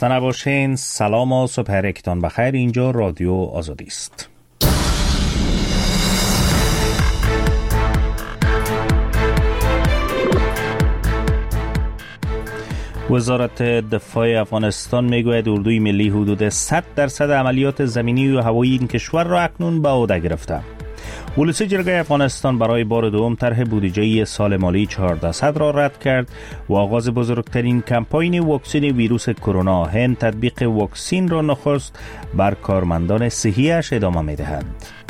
نباشین. سلام و صبحتان بخیر. اینجا رادیو آزادی است. وزارت دفاع افغانستان میگوید اردوی ملی حدود 100% عملیات زمینی و هوایی این کشور را اکنون به عهده گرفته. ولسی جرگه افغانستان برای بار دوم طرح بودجه سال مالی 1400 را رد کرد و آغاز بزرگترین کمپاین واکسن ویروس کرونا هند تطبیق واکسن را نخست بر کارمندان صحی‌اش ادامه می‌دهد.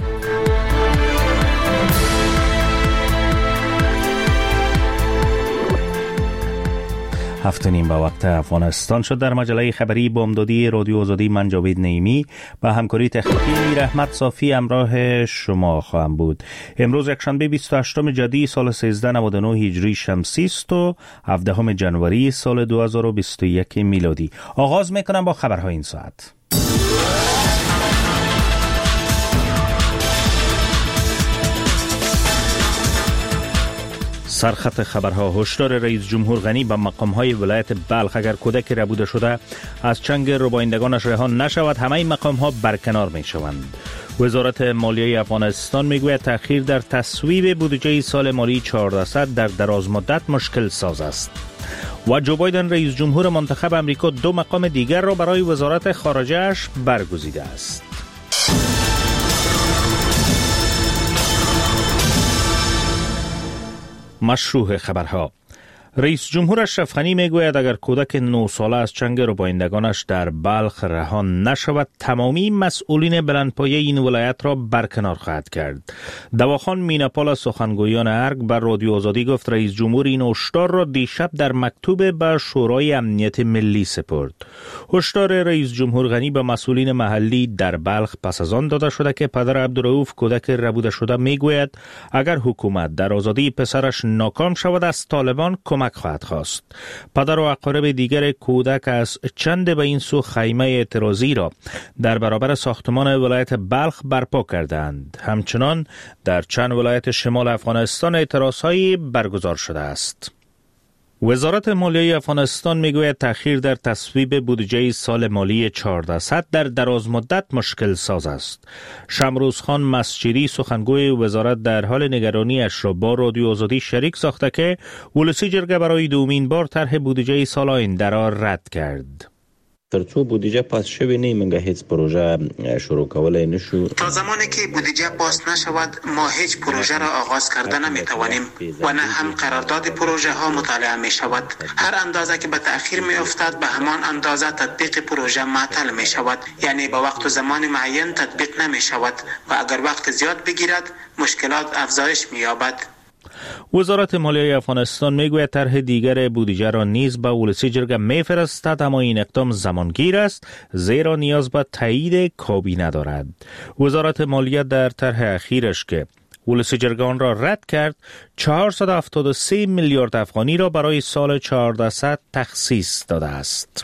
هفت نیم به وقت افغانستان شد. در مجله خبری بامدادی رادیو آزادی من جاوید نعیمی با همکاری تکنیکی رحمت صافی همراه شما خواهم بود. امروز یکشنبه 28 جدی سال 1399 هجری شمسی است و 17 جنوری سال 2021 میلادی. آغاز میکنم با خبرهای این ساعت. سرخط خبرها: هشدار رئیس جمهور غنی به مقام‌های ولایت بلخ اگر کودک ربوده شده از چنگ ربایندگانش رها نشود همه مقام‌ها برکنار می‌شوند. وزارت مالیه افغانستان میگوید تأخیر در تصویب بودجه سال مالی 1400 در دراز مدت مشکل ساز است. و جو بایدن رئیس جمهور منتخب امریکا 2 مقام دیگر را برای وزارت خارجه اش برگزیده است. مشروع خبرها: رئیس جمهور اشرف غنی میگوید اگر کودک 9 ساله از چنگ ربایندگانش در بلخ رها نشود تمامی مسئولین بلندپایه این ولایت را برکنار خواهد کرد. دواخان میناپال از سخنگویان ارگ بر رادیو آزادی گفت رئیس جمهور این هشدار را دیشب در مکتوب به شورای امنیت ملی سپرد. هشدار رئیس جمهور غنی به مسئولین محلی در بلخ پس از آن داده شده که پدر عبدالرؤوف کودک ربوده شده میگوید اگر حکومت در آزادی پسرش ناکام شود از طالبان کمک خواهد خواست. پدر و اقارب دیگر کودک از چند به این سو خیمه اعتراضی را در برابر ساختمان ولایت بلخ برپا کردند. همچنان در چند ولایت شمال افغانستان اعتراضهایی برگزار شده است. وزارت مالیه افغانستان میگوید تأخیر در تصویب بودجه سال مالی 1400 در دراز مدت مشکل ساز است. شمروز خان مسجدی سخنگوی وزارت در حال نگرانیش را با رادیو آزادی شریک ساخته که ولسی جرگه برای دومین بار طرح بودجه سال آینده را رد کرد. ترڅو بودجه پاس شوی نه منګه هیڅ پروژه شروع کولای نشو. تا زمانی که بودجه پاس نشود ما هیچ پروژه را آغاز کرده نمیتوانیم و نه هم قرارداد پروژه ها مطالعه می شود. هر اندازه که به تأخیر می افتد به همان اندازه تطبیق پروژه معطل می شود، یعنی با وقت و زمان معین تطبیق نمی شود و اگر وقت زیاد بگیرد مشکلات افزایش می یابد. وزارت مالیه افغانستان میگوید طرح دیگر بودجه را نیز به ولسی جرگه میفرستد اما این اقدام زمانگیر است زیرا نیاز به تایید کابینه دارد. وزارت مالیه در طرح اخیرش که ولسی جرگه آن را رد کرد 473 میلیارد افغانی را برای سال 1400 تخصیص داده است.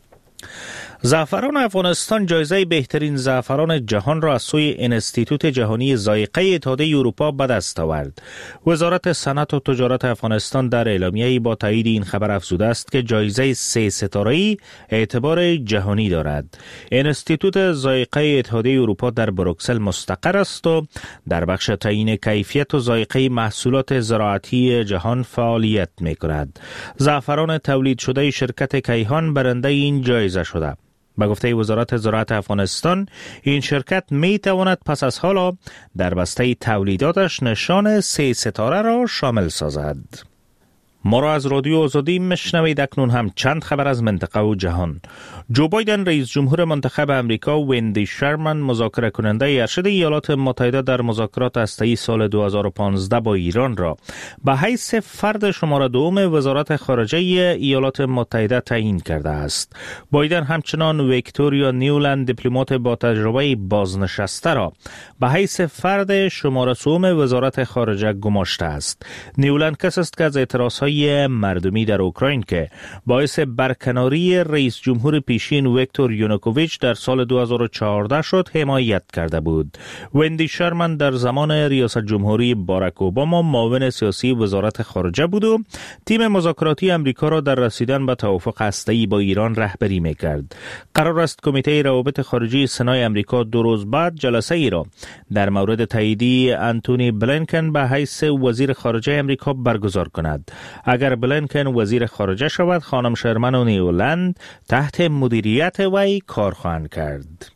زعفران افغانستان جایزه بهترین زعفران جهان را از سوی انستیتوت جهانی ذائقه اتحادیه اروپا به دست آورد. وزارت صنعت و تجارت افغانستان در اعلامیه‌ای با تایید این خبر افزوده است که جایزه 3 ستاره‌ای اعتبار جهانی دارد. انستیتوت ذائقه اتحادیه اروپا در بروکسل مستقر است و در بخش تعیین کیفیت و ذائقه محصولات زراعتی جهان فعالیت می‌کند. زعفران تولید شده شرکت کیهان برنده این جایزه شده. به گفته وزارت زراعت افغانستان این شرکت می تواند پس از حالا در بسته تولیداتش نشان 3 ستاره را شامل سازد. ما را از رادیو آزادی میشنوید. اکنون هم چند خبر از منطقه و جهان. جو بایدن رئیس جمهور منتخب امریکا و وندی شرمن مذاکره کننده ارشد ایالات متحده در مذاکرات هسته‌ای سال 2015 با ایران را به حیث فرد شماره 2 وزارت خارجه ایالات متحده تعیین کرده است. بایدن همچنان ویکتوریا نیولند دیپلمات با تجربه بازنشسته را به حیث فرد شماره 3 وزارت خارجه گماشته است. نیولند کسی است که از اعتراضهای مردمی در اوکراین که باعث برکناری رئیس جمهور پیش نشین ویکتور یانوکوویچ در سال 2014 شد حمایت کرده بود. وندی شرمن در زمان ریاست جمهوری باراک اوباما معاون سیاسی وزارت خارجه بود و تیم مذاکراتی امریکا را در رسیدن به توافق هسته‌ای با ایران رهبری می‌کرد. قرار است کمیته روابط خارجی سنای امریکا 2 روز بعد جلسه ای را در مورد تاییدی انتونی بلینکن به حیث وزیر خارجه امریکا برگزار کند. اگر بلینکن وزیر خارجه شود، خانم شرمن و نیولند تحت مدیریت وی کار خواهند کرد.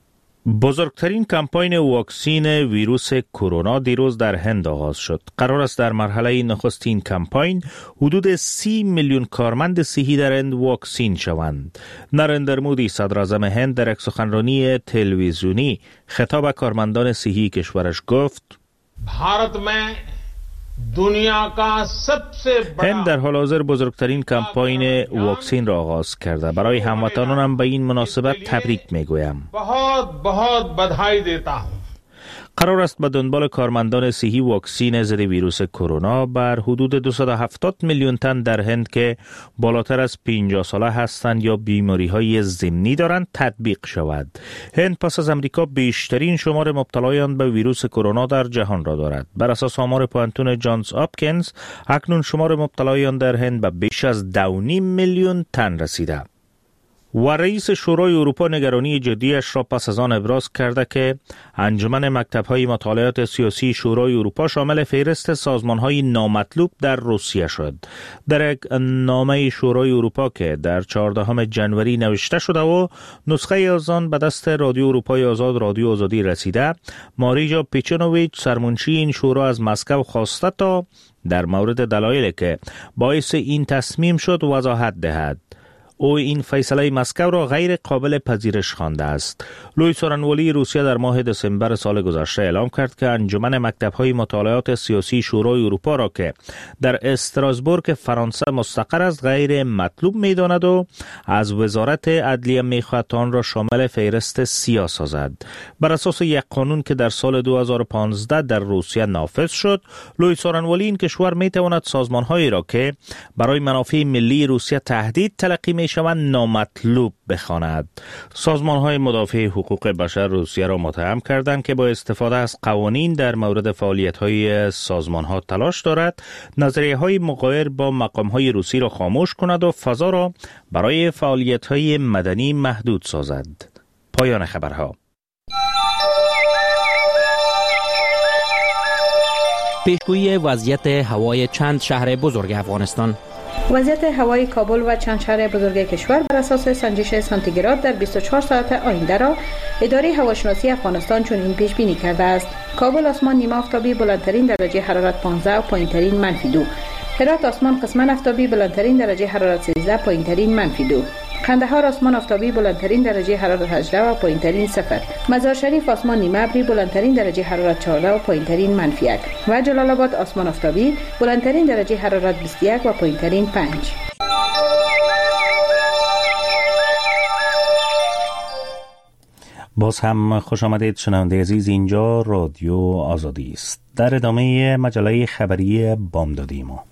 بزرگترین کمپاین واکسین ویروس کرونا دیروز در هند آغاز شد. قرار است در مرحله نخست این کمپاین حدود 30 میلیون کارمند صحی در هند واکسین شوند. نریندر مودی صدر اعظم هند در یک سخنرانی تلویزیونی خطاب به کارمندان صحی کشورش گفت: भारत में दुनिया का सबसे बड़ा هند در حال حاضر بزرگترین کمپاین واکسین را آغاز کرده. برای هموطنانم به این مناسبت تبریک میگویم. बहुत बहुत बधाई देता हूं. قرار است به دنبال کارمندان صحی واکسین ضد ویروس کرونا بر حدود 270 میلیون تن در هند که بالاتر از 50 ساله هستند یا بیماری‌های ضمنی دارند تطبیق شود. هند پس از امریکا بیشترین شمار مبتلایان به ویروس کرونا در جهان را دارد. بر اساس آمار پوانتون جانز آپکینز، اکنون شمار مبتلایان در هند به بیش از 2.5 میلیون تن رسیده. و رئیس شورای اروپا نگرانی جدیش را پس از آن ابراز کرده که انجمن مکتب‌های مطالعات سیاسی شورای اروپا شامل فهرست سازمان‌های نامطلوب در روسیه شد. در یک نامه شورای اروپا که در 14 ژانویه نوشته شده و نسخه از آن به دست رادیو اروپای آزاد رادیو آزادی رسیده، ماریجا پیچنوویچ سرمنشی این شورا از مسکو خواسته تا در مورد دلایلی که باعث این تصمیم شد وضاحت دهد. او این فیصله مسکو را غیر قابل پذیرش خوانده است. لوی سورنوالی روسیه در ماه دسامبر سال گذشته اعلام کرد که انجمن مکتب‌های مطالعات سیاسی شورای اروپا را که در استراسبورگ فرانسه مستقر است غیر مطلوب می‌داند و از وزارت عدلیه می‌خواهد آن را شامل فهرست سیاه سازد. بر اساس یک قانون که در سال 2015 در روسیه نافذ شد، لوی سورنوالی این کشور می‌تواند سازمان‌هایی را که برای منافع ملی روسیه تهدید تلقی شوند نامطلوب بخواند. سازمان‌های مدافع حقوق بشر روسیه را متهم کردند که با استفاده از قوانین در مورد فعالیت‌های سازمان‌ها تلاش دارد نظریه‌های مغایر با مقام‌های روسی را خاموش کند و فضا را برای فعالیت‌های مدنی محدود سازد. پایان خبرها. پیشگویی وضعیت هوای چند شهر بزرگ افغانستان. وضعیت هوای کابل و چند شهر بزرگ کشور بر اساس سنجش سانتیگراد در 24 ساعت آینده را اداره هواشناسی افغانستان چنین پیش بینی کرده است: کابل آسمان نیمه آفتابی بلندترین درجه حرارت 15 و پایینترین -2. هرات آسمان قسماً آفتابی بلندترین درجه حرارت 13 پایینترین -2. قندهار آسمان آفتابی بلندترین درجه حرارت 18 و پایینترین 0. مزار شریف آسمان نیمه ابری بلندترین درجه حرارت 14 و پایینترین -1 و جلال آباد آسمان آفتابی بلندترین درجه حرارت 21 و پایینترین 5. باز هم خوش آمدید شنونده عزیز، اینجا رادیو آزادی است. در ادامه مجله خبری بامدادی ما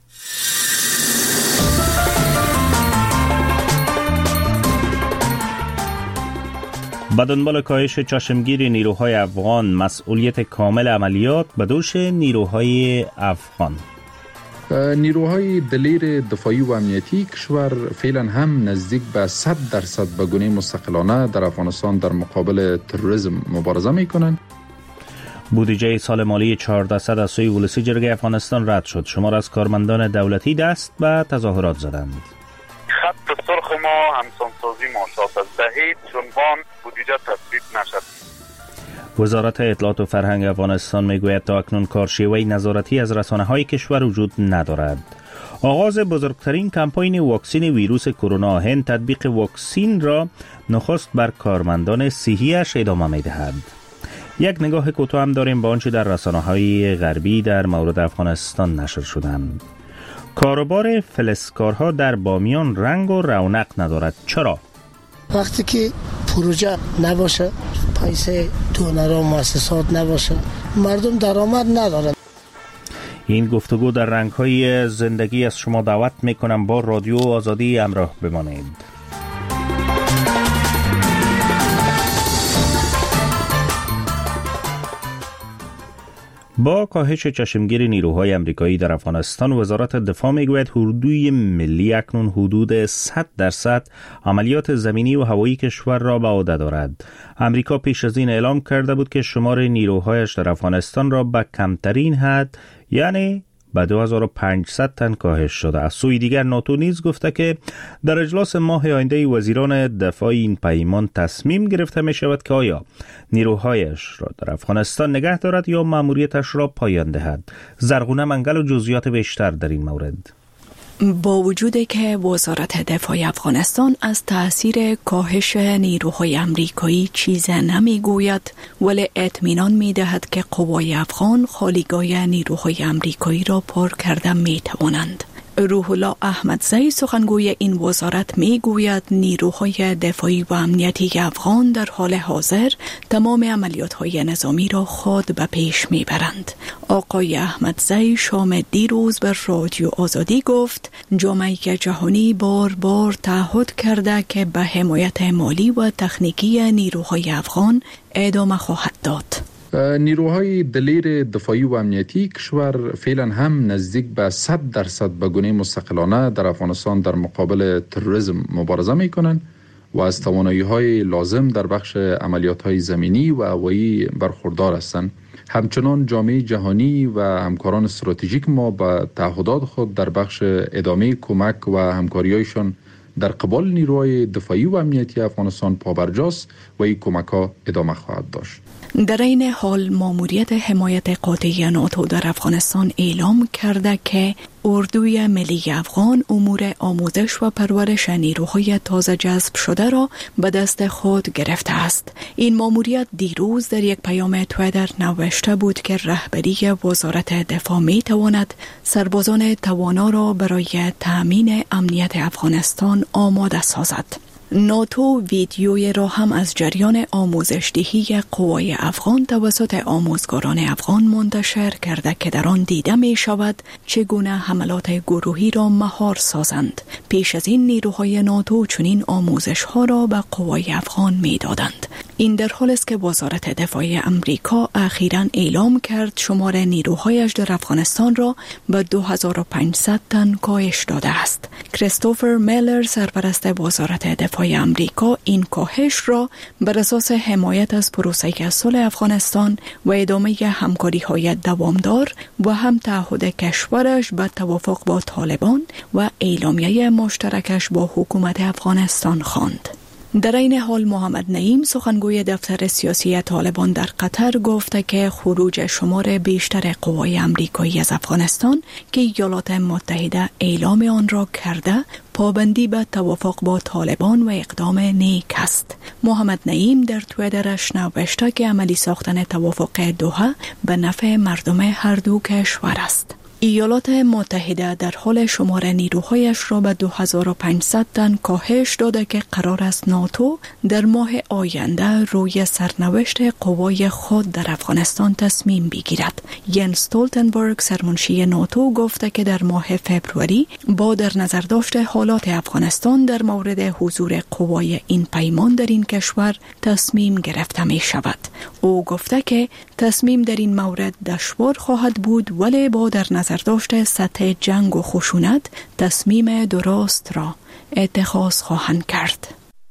به دنبال کاهش چشمگیر نیروهای افغان، مسئولیت کامل عملیات به دوش نیروهای افغان. نیروهای دلیر دفاعی و امنیتی کشور فعلا هم نزدیک به 100% به گونه مستقلانه در افغانستان در مقابل تروریسم مبارزه میکنند. بودجه سال مالی 1400 از سوی ولسی جرگه افغانستان رد شد. شمار از کارمندان دولتی دست به تظاهرات زدند. خط سرخ ما همسانسازی معاشات است. به هیچ عنوان بودجه تصویب نشد. وزارت اطلاعات و فرهنگ افغانستان میگوید تا اکنون کارشیوه نظارتی از رسانه‌های کشور وجود ندارد. آغاز بزرگترین کمپاین واکسین ویروس کرونا، هند تطبیق واکسین را نخست بر کارمندان صحی‌اش ادامه می‌دهد. یک نگاه کوتاه هم داریم به آنچه در رسانه‌های غربی در مورد افغانستان نشر شدند. کاروبار فلزکارها در بامیان رنگ و رونق ندارد. چرا؟ وقتی که پروژه نباشه، پیسه دونرها و مؤسسات نباشه، مردم درآمد ندارن. این گفتگو در رنگ‌های زندگی از شما دعوت میکنم با رادیو آزادی همراه بمانید. با کاهش چشمگیر نیروهای آمریکایی در افغانستان، وزارت دفاع میگوید اردوی ملی اکنون حدود 100% عملیات زمینی و هوایی کشور را به عهده دارد. آمریکا پیش از این اعلام کرده بود که شمار نیروهایش در افغانستان را به کمترین حد، یعنی به 2500 تن کاهش شده. از سوی دیگر ناتو نیز گفته که در اجلاس ماه آینده وزیران دفاع این پیمان تصمیم گرفته می شود که آیا نیروهایش را در افغانستان نگه دارد یا مأموریتش را پایان دهد. زرغونه منگل و جزئیات بیشتر در این مورد. با وجود که وزارت دفاع افغانستان از تأثیر کاهش نیروهای آمریکایی چیز نمیگوید، ولی اطمینان میدهد که قوای افغان خالیگاه نیروهای آمریکایی را پر کرده میتوانند. روح الله احمدزی سخنگوی این وزارت میگوید نیروهای دفاعی و امنیتی افغان در حال حاضر تمام عملیات‌های نظامی را خود به پیش میبرند. آقای احمدزی شام دیروز بر رادیو آزادی گفت جامعه جهانی بار بار تعهد کرده که به حمایت مالی و تکنیکی نیروهای افغان ادامه خواهد داد. نیروهای دلیر دفاعی و امنیتی کشور فعلا هم نزدیک به 100% به گونه مستقلانه در افغانستان در مقابل تروریسم مبارزه می کنند و از توانایی‌های لازم در بخش عملیات‌های زمینی و هوایی برخوردار هستند. همچنان جامعه جهانی و همکاران استراتژیک ما به تعهدات خود در بخش ادامه کمک و همکاری‌هایشان در قبال نیروهای دفاعی و امنیتی افغانستان پابرجاست و این کمک‌ها ادامه خواهد داشت. در این حال ماموریت حمایت قاطع ناتو در افغانستان اعلام کرده که اردوی ملی افغان امور آموزش و پرورش نیروهای تازه جذب شده را به دست خود گرفته است. این ماموریت دیروز در یک پیام توییتر نوشته بود که رهبری وزارت دفاع می تواند سربازان توانا را برای تأمین امنیت افغانستان آماده سازد. ناتو ویدیوی را هم از جریان آموزش دهی قوای افغان توسط آموزگاران افغان منتشر کرده که در آن دیده می شود چگونه حملات گروهی را مهار سازند. پیش از این نیروهای ناتو چنین آموزش ها را به قوای افغان می دادند. این در حالی است که وزارت دفاع امریکا اخیراً اعلام کرد شمار نیروهایش در افغانستان را به 2500 تن کاهش داده است. کریستوفر میلر سرپرست وزارت دفاع امریکا این کاهش را بر اساس حمایت از پروسه صلح افغانستان و ادامه همکاری‌های دوامدار و هم تعهد کشورش به توافق با طالبان و اعلامیه مشترکش با حکومت افغانستان خواند. در این حال محمد نعیم سخنگوی دفتر سیاسی طالبان در قطر گفته که خروج شمار بیشتر قوای آمریکایی از افغانستان که ایالات متحده اعلام آن را کرده پابندی به توافق با طالبان و اقدام نیک است. محمد نعیم در توییترش نوشته که عملی ساختن توافق دوحه به نفع مردم هر دو کشور است. ایالات متحده در حال شمار نیروهایش را به 2500 تن کاهش داده که قرار است ناتو در ماه آینده روی سرنوشت قوای خود در افغانستان تصمیم بگیرد. ینس استولتنبرگ سرمنشی ناتو گفته که در ماه فبروری با در نظر داشت حالات افغانستان در مورد حضور قوای این پیمان در این کشور تصمیم گرفته می شود. او گفته که تصمیم در این مورد دشوار خواهد بود ولی با در نظر داشت سطح جنگ و خشونت تصمیم درست را اتخاذ خواهند کرد.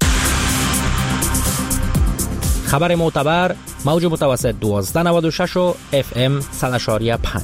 خبر معتبر موج متوسط 1296 و FM 100.5.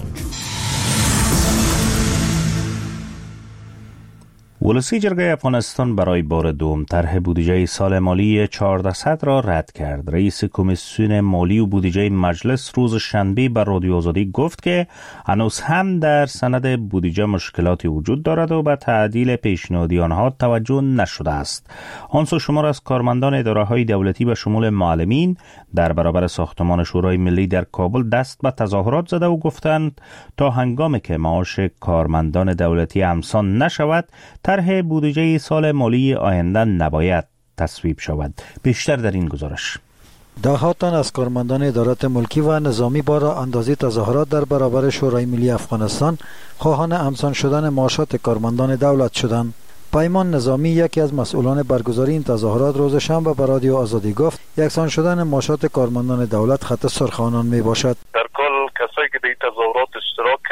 ولسی جرگه افغانستان برای بار دوم طرح بودجه سال مالی 1400 را رد کرد. رئیس کمیسیون مالی و بودجه مجلس روز شنبه بر رادیو آزادی گفت که هنوز هم در سند بودجه مشکلاتی وجود دارد و به تعدیل پیشنهادی آنها توجه نشده است. آن سو شمار از کارمندان اداره‌های دولتی به شمول معلمین در برابر ساختمان شورای ملی در کابل دست به تظاهرات زده و گفتند تا هنگامی که معاش کارمندان دولتی همسان نشود طرح بودجه سال مالی آینده نباید تصویب شود. بیشتر در این گزارش. ده‌ها تن از کارمندان ادارات ملکی و نظامی بار اندازی تظاهرات در برابر شورای ملی افغانستان خواهان همسان شدن معاشات کارمندان دولت شدند. پیمان نظامی یکی از مسئولان برگزاری این تظاهرات روز شنبه به رادیو آزادی گفت یکسان شدن معاشات کارمندان دولت خط سرخ آنان می باشد. در کل کسایی که در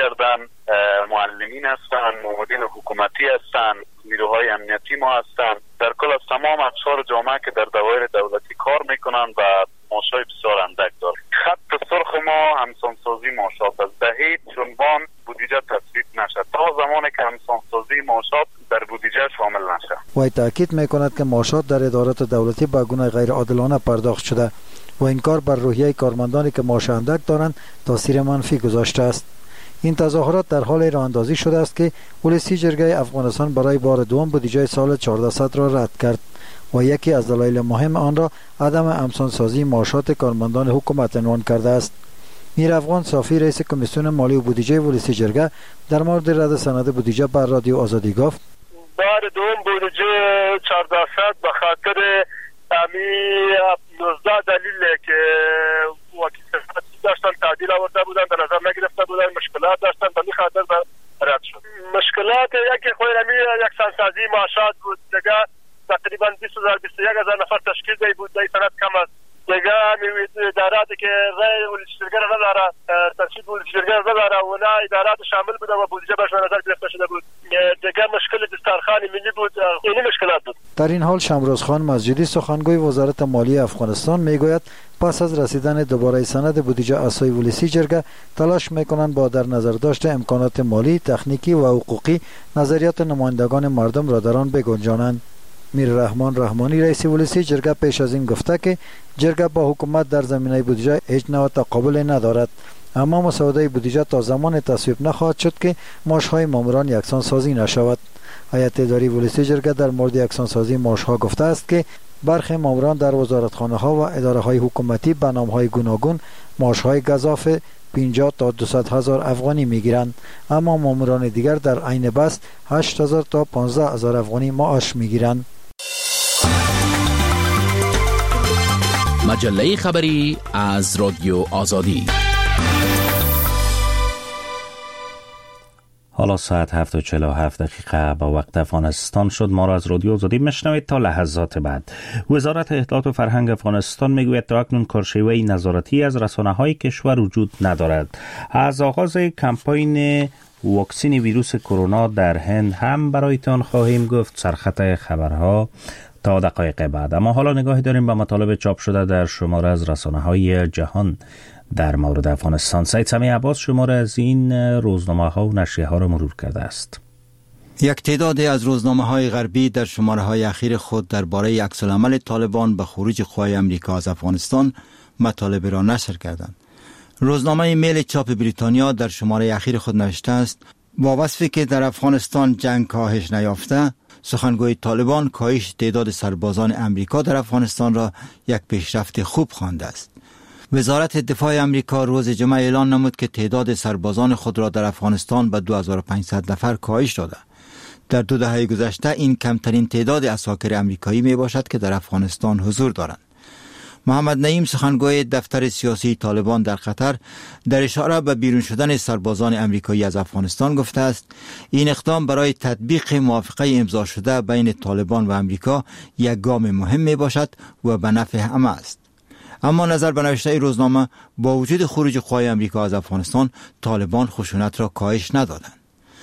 کردن، معلمین هستند، مامورین حکومتی هستند، نیروهای امنیتی ما هستند، در کل از تمام اقشار جامعه که در دوایر دولتی کار میکنند و معاشهای بسیار اندک دارد. خط سرخ ما همسانسازی معاشات است. به هیچ عنوان بودجه تصویب نشد تا زمانی که همسانسازی معاشات در بودجه شامل نشد. وی تاکید میکند که معاشات در ادارات دولتی به گونه غیر عادلانه پرداخت شده و این کار بر روحیه کارمندانی که معاش اندک دارند تاثیر منفی گذاشته است. این تظاهرات در حال راه اندازی شده است که ولسی جرگه افغانستان برای بار دوم بودجه سال 1400 را رد کرد و یکی از دلایل مهم آن را عدم همسانسازی معاشات کارمندان حکومت عنوان کرده است. میر افغان صافی رئیس کمیسیون مالی و بودجه ولسی جرگه در مورد رد سند بودجه بر رادیو آزادی گفت: بار دوم بودجه 1400 به خاطر 19 دلیل که وکیل داشتن تعدیل آورده بودن در نظر نگرفته بودن، مشکلات داشتن، به این خاطر رد شد. مشکلات یکی خود یکسانسازی معاشات بود، دیگه تقریبا 20000 نفر تشکیل دی بود، دی سند کم است. دیگه اداراتی که رای ولسی جرگه را نداره، ترتیب ولسی جرگه را نداره، اونا ادارات شامل بودن و بودجه بهش نظر گرفته شده بود. دیگه مشکل دسترخوان ملی بود، این مشکلات بود. در این حال شمروز خان مسجدی سخنگوی وزارت مالی افغانستان میگوید پس از رسیدن دوباره سند بودجه اسای ولسی جرگه تلاش میکنند با در نظر داشت امکانات مالی، تکنیکی و حقوقی نظریات نمایندگان مردم را در آن بگنجانند. میر رحمان رحمانی رئیس ولسی جرگه پیش از این گفته که جرگه با حکومت در زمینه بودجه هیچ نوع تقابل ندارد، اما مسوده بودجه تا زمان تصویب نخواهد شد که معاشهای ماموران یکسان سازی نشود. هیئت اداری ولسی جرگه در مورد یکسان سازی معاشها گفته است که برخی ماموران در وزارتخانه ها و اداره های حکومتی به نام های گوناگون معاشهای گزاف 50 تا 200 هزار افغانی میگیرند، اما ماموران دیگر در عین بست 8000 تا 15000 افغانی معاش میگیرند. مجله خبری از رادیو آزادی. حالا ساعت 7:47 با وقت افغانستان شد. ما را از رادیو آزادی میشنوید تا لحظات بعد. وزارت اطلاعات و فرهنگ افغانستان میگوید تا اکنون کارشیوه نظارتی از رسانه‌های کشور وجود ندارد. از آغاز کمپاین واکسین ویروس کرونا در هند هم برایتان خواهیم گفت. سرخط خبرها تا دقایق بعد. اما حالا نگاهی داریم به مطالب چاپ شده در شماره از رسانه‌های جهان در مورد افغانستان. سید سمی عباس شماره از این روزنامه‌ها و نشریه‌ها را مرور کرده است. یک تعدادی از روزنامه‌های غربی در شماره‌های اخیر خود درباره عکس‌العمل طالبان به خروج قوای آمریکا از افغانستان مطالب را نشر کردند. روزنامه میل چاپ بریتانیا در شماره اخیر خود نوشته است: با وصفی که در افغانستان جنگ کاهش نیافته، سخنگوی طالبان کاهش تعداد سربازان آمریکا در افغانستان را یک پیشرفت خوب خوانده است. وزارت دفاع آمریکا روز جمعه اعلان نمود که تعداد سربازان خود را در افغانستان به 2500 نفر کاهش داده. در 2 دهه گذشته این کمترین تعداد عساکر آمریکایی می باشد که در افغانستان حضور دارند. محمد نعیم سخنگوی دفتر سیاسی طالبان در قطر در اشاره به بیرون شدن سربازان آمریکایی از افغانستان گفته است: این اقدام برای تطبیق موافقه امضا شده بین طالبان و آمریکا یک گام مهم می باشد و به نفع همه است. اما نظر به نوشته روزنامه، با وجود خروج قوای آمریکا از افغانستان، طالبان خشونت را کاهش ندادند.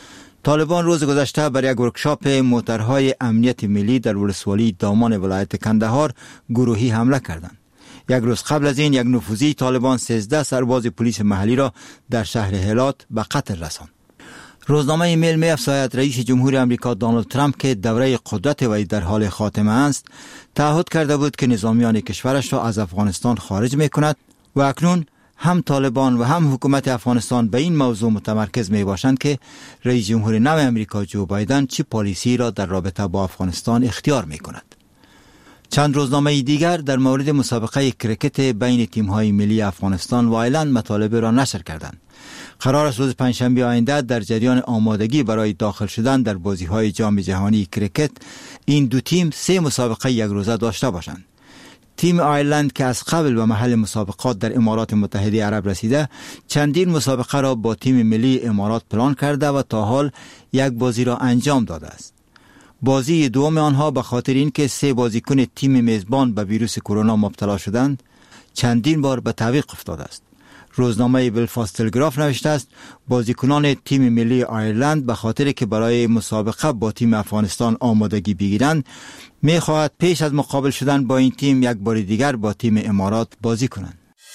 طالبان روز گذشته بر یک ورکشاپ موترهای امنیت ملی در ولسوالی دامان ولایت کندهار گروهی حمله کردند. یک روز قبل از این یک نفوذی طالبان 13 سرباز پلیس محلی را در شهر هلات به قتل رساند. روزنامه میل می افزاید رئیس جمهور آمریکا دونالد ترامپ که دوره قدرت وی در حال خاتمه است، تعهد کرده بود که نظامیان کشورش را از افغانستان خارج می کند و اکنون هم طالبان و هم حکومت افغانستان به این موضوع متمرکز می باشند که رئیس جمهور نو آمریکا جو بایدن چه پالیسی را در رابطه با افغانستان اختیار می کند. چند روزنامه دیگر در مورد مسابقه کرکت بین تیم‌های ملی افغانستان و ایرلند مطالب را نشر کردند. قرار است روز پنجشنبه آینده در جریان آمادگی برای داخل شدن در بازی‌های جام جهانی کرکت این دو تیم 3 مسابقه یک روزه داشته باشند. تیم ایرلند که از قبل به محل مسابقات در امارات متحده عرب رسیده، چندین مسابقه را با تیم ملی امارات پلان کرده و تا حال یک بازی را انجام داده است. بازی دوم آنها به خاطر اینکه 3 بازیکن تیم میزبان به ویروس کرونا مبتلا شدند، چندین بار به تعویق افتاده است. روزنامه بلفاست تلگراف نوشته است بازیکنان تیم ملی آیرلند به خاطر که برای مسابقه با تیم افغانستان آمادگی بگیرند می‌خواهد پیش از مقابل شدن با این تیم یک بار دیگر با تیم امارات بازی کنند.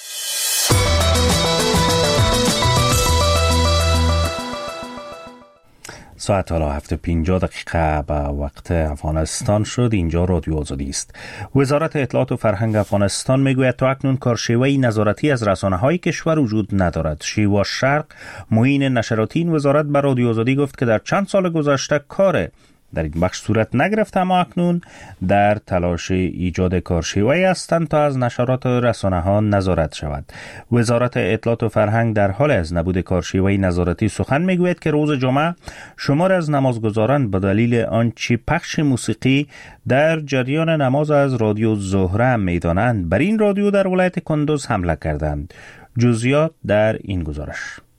ساعت حالا 7:50 به وقت افغانستان شد. اینجا رادیو آزادی است. وزارت اطلاعات و فرهنگ افغانستان میگوید تا اکنون کارشیوه‌ای نظارتی از رسانه‌های کشور وجود ندارد. شیوا شرق معین نشراتی این وزارت به رادیو آزادی گفت که در چند سال گذشته کار در این بخش صورت نگرفت، اما اکنون در تلاش ایجاد کارشیوه‌ای هستند تا از نشرات و رسانه‌ها نظارت شود. وزارت اطلاعات و فرهنگ در حال از نبود کارشیوه‌ای نظارتی سخن میگوید که روز جمعه شمار از نمازگزاران به دلیل آنچه پخش موسیقی در جریان نماز از رادیو زهره میدانند بر این رادیو در ولایت کندوز حمله کردند. جزئیات در این گزارش.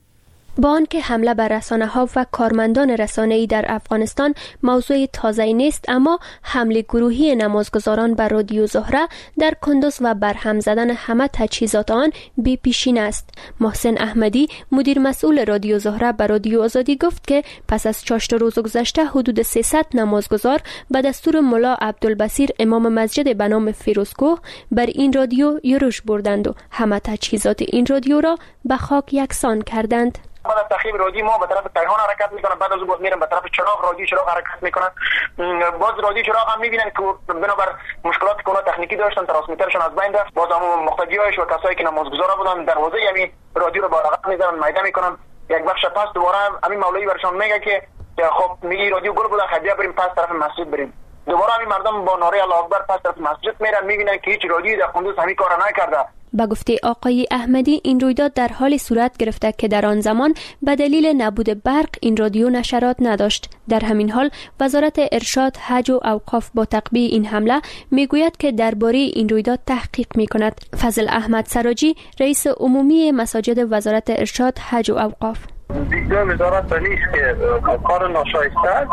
با آنکه حمله بر رسانه‌ها و کارمندان رسانه‌ای در افغانستان موضوع تازه‌ای نیست، اما حمله گروهی نمازگزاران بر رادیو زهره در کندوز و برهم زدن همه تجهیزات آن بی پیشین است. محسن احمدی مدیر مسئول رادیو زهره بر رادیو آزادی گفت که پس از 4 روز گذشته حدود 300 نمازگزار به دستور ملا عبدالبصیر امام مسجد به نام فیروزکوه بر این رادیو یورش بردند و همه تجهیزات این رادیو را به خاک یکسان کردند. بعد از تخریب رادیو ما به طرف کیهان حرکت میکنن، بعد از اون باز میرن به طرف چراغ، رادیو چراغ حرکت میکنن. باز رادیو چراغ هم میبینن که بنابر مشکلات که اونا تکنیکی داشتن ترانسمیترشون از بین رفت. باز هم مقتدیایش و کسایی که نمازگزارا بودن دروازه همین رادیو رو با رقم میزنن، میده میکنن. یک بخش پس دوباره همین مولوی برشان میگه که خب میگی رادیو گل بوده، خدیه بریم پس طرف مسجد بریم. دوباره همین مردم با ناره الله اکبر پس طرف مسجد میرن، میبینن که هیچ رادیویی در کندوز همین کارا نکرده. به گفته آقای احمدی این رویداد در حال صورت گرفته که در آن زمان به دلیل نبود برق این رادیو نشرات نداشت. در همین حال وزارت ارشاد، حج و اوقاف با تقبیح این حمله میگوید که درباره این رویداد تحقیق میکند. فضل احمد سراجی رئیس عمومی مساجد وزارت ارشاد، حج و اوقاف: دیدگاه وزارت نیست که کار ناشایسته است.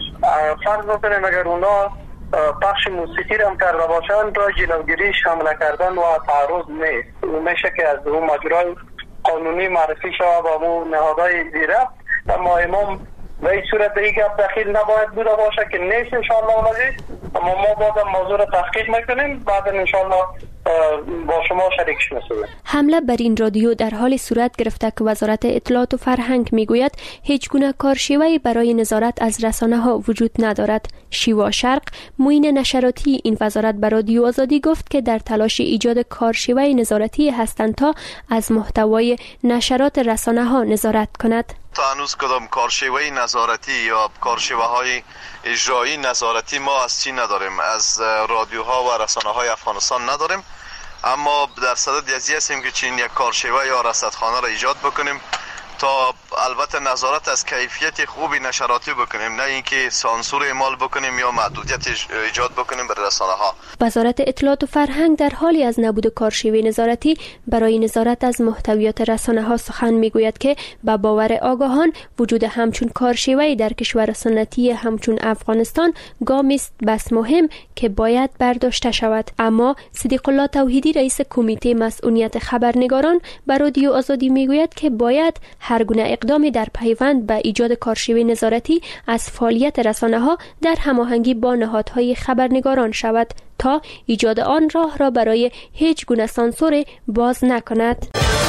فرض بکنیم اگر اونا پخش موسیقی هم کرده باشند را جلوگیریش حمله کردن و تعرض نیست. میشه که از اون مجرای قانونی معرفی شود با اون نهادهای زیره، اما امام به این صورت دیگه دخیل نباید بوده باشه که نیست انشاءالله ولازی. اما ما بازم موضوع را تحقیق میکنیم، بعد انشاءالله با شما شریکش می‌شویم. حمله بر این رادیو در حال صورت گرفته که وزارت اطلاعات و فرهنگ میگوید هیچ گونه کارشیوه‌ای برای نظارت از رسانه‌ها وجود ندارد. شیوا شرق معین نشراتی این وزارت بر رادیو آزادی گفت که در تلاش ایجاد کارشیوه نظارتی هستند تا از محتوای نشرات رسانه‌ها نظارت کند. تا هنوز کدام کارشیوه نظارتی یا کارشیوه های اجرایی نظارتی ما از چی نداریم، از رادیوها و رسانه های افغانستان نداریم، اما در صدد یزی هستیم که چین یک کارشیوه یا رصدخانه را ایجاد بکنیم تا البته نظارت از کیفیت خوبی نشراتی بکنیم، نه اینکه سانسور اعمال بکنیم یا محدودیت ایجاد بکنیم بر رسانه ها. وزارت اطلاعات و فرهنگ در حالی از نبود کارشیوه نظارتی برای نظارت از محتویات رسانه ها سخن میگوید که به باور آگاهان وجود همچون کارشیوه در کشور سنتی همچون افغانستان گامی است بس مهم که باید برداشته شود. اما صدیق الله توحیدی رئیس کمیته مسئولیت خبرنگاران بر رادیو آزادی میگوید که باید هر گونه اقدامی در پیوند به ایجاد کارشیوه نظارتی از فعالیت رسانه‌ها در هماهنگی با نهادهای خبرنگاران شود تا ایجاد آن راه را برای هیچ گونه سانسور باز نکند.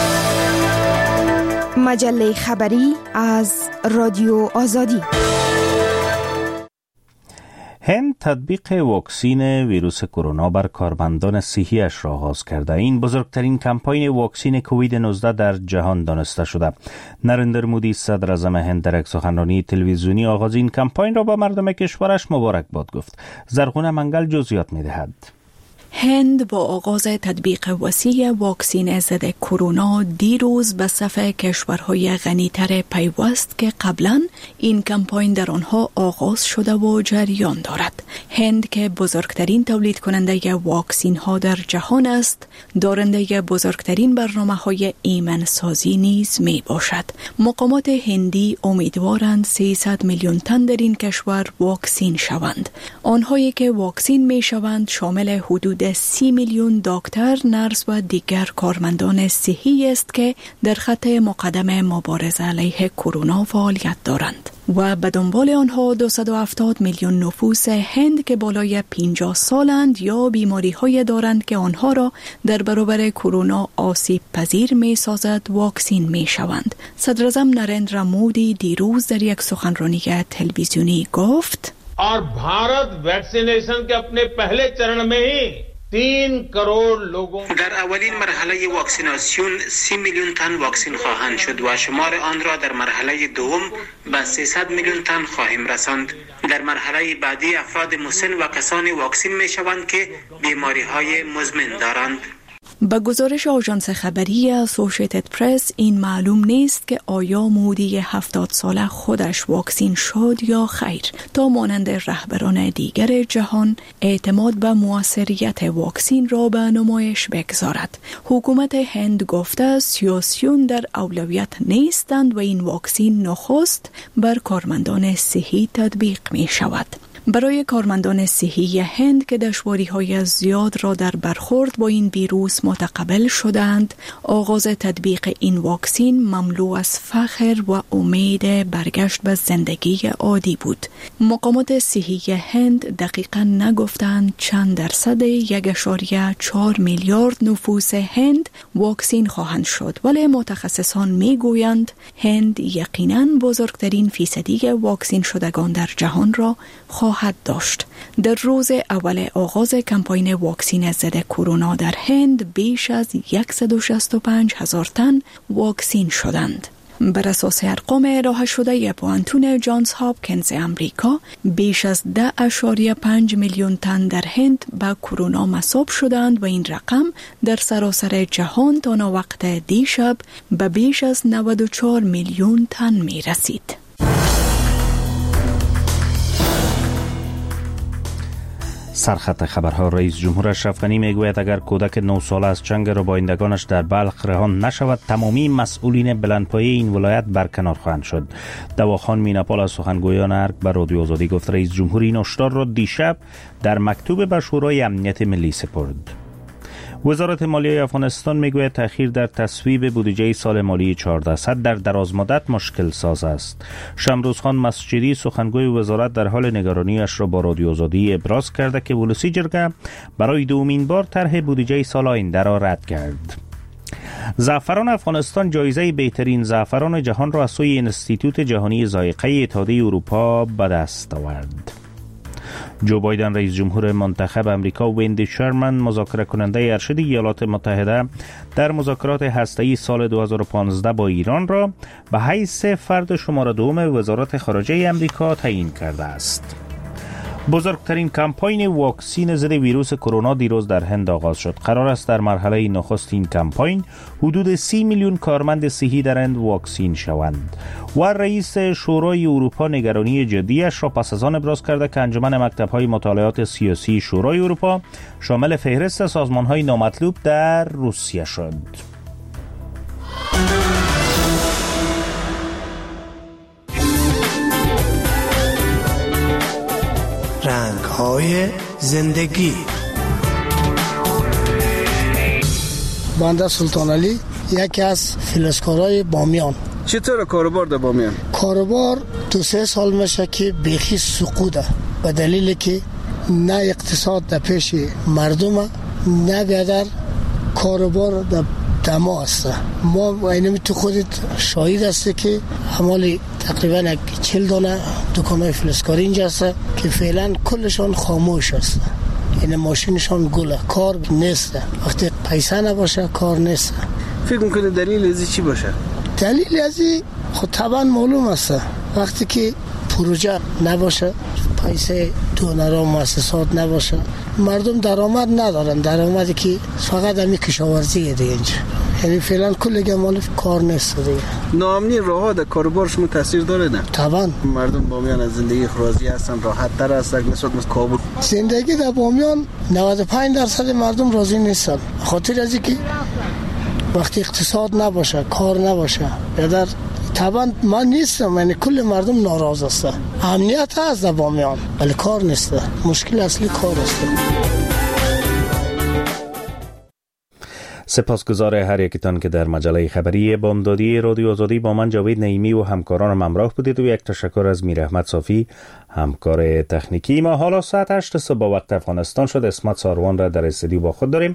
مجله خبری از رادیو آزادی. هند تطبیق واکسین ویروس کرونا بر کارمندان صحی‌اش را آغاز کرده. این بزرگترین کمپاین واکسین کووید 19 در جهان دانسته شده. نریندر مودی صدر اعظم هند در یک سخنرانی تلویزیونی آغاز این کمپاین را به مردم کشورش مبارکباد گفت. زرغون منگل جزئیات می‌دهد. هند با آغاز تطبیق وسیع واکسین ضد کرونا دیروز به صف کشورهای غنی‌تر پیوست که قبلا این کمپاین در آنها آغاز شده و جریان دارد. هند که بزرگترین تولید کننده واکسین ها در جهان است، دارنده بزرگترین برنامه‌های ایمن‌سازی نیز می باشد. مقامات هندی امیدوارند 300 میلیون تن در این کشور واکسین شوند. آنهایی که واکسین می شوند شامل حدود 30 میلیون دکتر، نرس و دیگر کارمندان صحی است که در خط مقدم مبارزه علیه کرونا فعالیت دارند و به دنبال آنها 270 میلیون نفوس هند که بالای 50 سالند یا بیماری های دارند که آنها را در برابر کرونا آسیب پذیر می سازد واکسین می شوند. صدر اعظم نریندرا مودی دیروز در یک سخنرانی تلویزیونی گفت और भारत वैक्सीनेशन के अपने पहले चरण में ही 3 करोड़ लोगों در اولین مرحله واکسیناسیون 30 میلیون تن واکسین خواهند شد و شمار آن را در مرحله دوم به 300 میلیون تن خواهیم رساند. در مرحله بعدی افراد مسن و کسانی واکسین می شوند که بیماری های مزمن دارند. با گزارش آژانس خبری اسوسییتد پرس این معلوم نیست که آیا مودی 70 ساله خودش واکسین شد یا خیر، تا مانند رهبران دیگر جهان اعتماد به موثریت واکسین را به نمایش بگذارد. حکومت هند گفته سیاسیون در اولویت نیستند و این واکسین نخست بر کارمندان صحی تطبیق می شود. برای کارمندان صحی هند که دشواری‌های زیاد را در برخورد با این ویروس متقبل شدند، آغاز تطبیق این واکسین مملو از فخر و امید برگشت به زندگی عادی بود. مقامات صحی هند دقیقاً نگفتند چند درصد 1.4 میلیارد نفوس هند واکسین خواهند شد، ولی متخصصان میگویند هند یقیناً بزرگترین فیصدی واکسین شدگان در جهان را خواهد داشت. در روز اول آغاز کمپاین واکسین ضد کرونا در هند بیش از 165,000 تن واکسین شدند. بر اساس ارقام ارائه شده پوانتون جانز هاپکینز امریکا، بیش از 10.5 میلیون تن در هند به کرونا مصاب شدند و این رقم در سراسر جهان تا وقت دیشب به بیش از 94 میلیون تن می رسید. سرخط خبرها. رئیس جمهور اشرف غنی میگوید اگر کودک 9 ساله از چنگ ربایندگانش در بلخ رهان نشود، تمامی مسئولین بلندپایه این ولایت برکنار خواهند شد. دواخان میناپال از سخنگویان ارگ به رادیو آزادی گفت رئیس جمهور این هشدار را دیشب در مکتوب به شورای امنیت ملی سپرد. وزارت مالیه افغانستان میگوید تأخیر در تصویب بودجه سال مالی 1400 در درازمدت مشکل ساز است. شمروز خان مسجدی سخنگوی وزارت در حال نگرانیش را با رادیو آزادی ابراز کرده که ولسی جرگه برای دومین بار طرح بودجه سال آینده را رد کرد. زعفران افغانستان جایزه بهترین زعفران جهان را از سوی انستیتوت جهانی ذائقه اتحادیه اروپا به دست آورد. جو بایدن رئیس جمهور منتخب امریکا و وندی شرمن مذاکره کننده ارشد ایالات متحده در مذاکرات هسته‌ای سال 2015 با ایران را به حیث فرد شماره دوم وزارت خارجه امریکا تعیین کرده است. بزرگترین کمپاین واکسین ضد ویروس کرونا دیروز در هند آغاز شد. قرار است در مرحله نخست این کمپاین حدود 30 میلیون کارمند صحی در هند واکسین شوند. و رئیس شورای اروپا نگرانی جدیش را پس از آن ابراز کرده که انجمن مکتب‌های مطالعات سیاسی شورای اروپا شامل فهرست سازمان‌های نامطلوب در روسیه شد. رنگ‌های زندگی. بنده سلطان علی، یکی از فلزکارای بامیان. چطور کاروبار در بامیان؟ کاروبار 2-3 سال میشه که بیخی سقوطه، به دلیلی که نه اقتصاد در پیش مردم، نه بیادر کاروبار در دما است. ما اینمی تو خودت شاهد هستی که حمالی تقریبا 40 دانه دکانهای فلزکاری اینجا هست که فعلا کلشان خاموش است. این ماشینشان گله، کار نیست. وقتی پیسه نباشه کار نیست. فکر میکنه دلیل ازی چی باشه؟ دلیل ازی خود طبعا معلوم است. وقتی که پروژه نباشه، پیسه دونرها مؤسسات نباشه، مردم درآمد ندارن. درآمدی که فقط همین کشاورزیه دیگه اینجا. یعنی فعلا کل مال کار نیست دیگه. ناامنی راه‌ها در کاروبار شما تاثیر داره نه؟ طبعا. مردم بامیان از زندگی راضی هستن، راحت تر هستن نسبت به کابل. زندگی در بامیان 95% مردم راضی نیستن. خاطر از اینکه وقتی اقتصاد نباشه، کار نباشه، یا طبعا من نیستم، یعنی کل مردم ناراض هستن. امنیت هست در بامیان ولی کار نیست. مشکل اصلی کار است. سپاسگزار هر یکتان که در مجله خبری بامدادی رادیو آزادی با من جاوید نعیمی و همکارانم همراه بودید و یک تشکر از میر احمد صافی همکار تکنیکی ما. حالا ساعت 8 صبح با وقت افغانستان شد. اسمت ساروان را در استودیو با خود داریم.